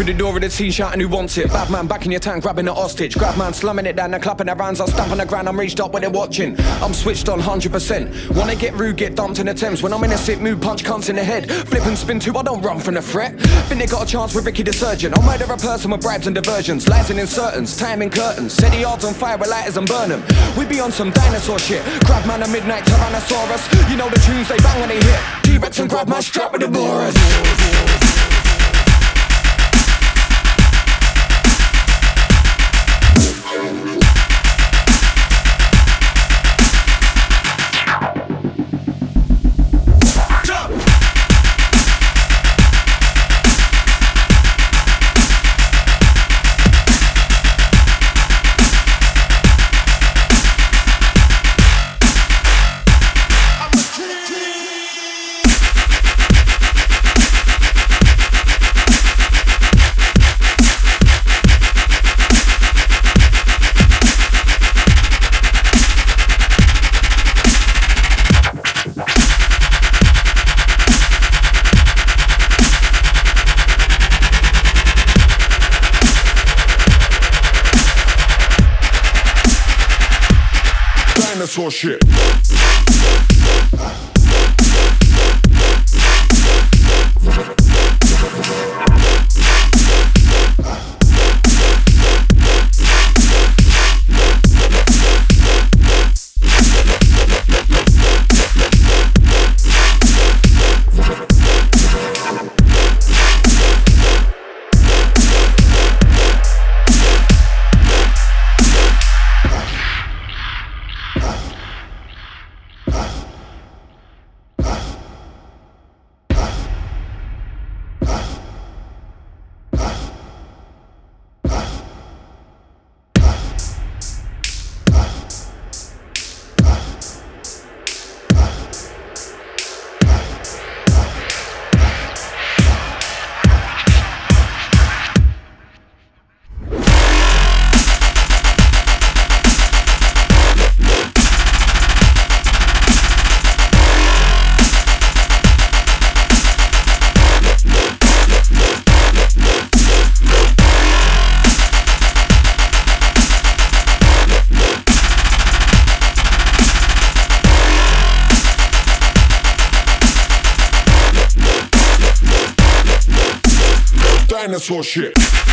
through the door of the tea shouting who wants it. Bad man back in your tank grabbing a hostage. Grab man slamming it down and clapping their hands. I'll stamp on the ground, I'm reached up when they're watching. I'm switched on 100%. Wanna get rude, get dumped in the Thames. When I'm in a sick mood, punch cunts in the head. Flip and spin too, I don't run from the threat. Think they got a chance with Ricky the surgeon. I'll murder a person with bribes and diversions. Lies and insertions, time in curtains. Set the yards on fire with lighters and burn them. We be on some dinosaur shit. Grab man a midnight Tyrannosaurus. You know the tunes they bang when they hit. T-Rex and grab man strap with the Boris. Dinosaur shit. Dinosaur shit.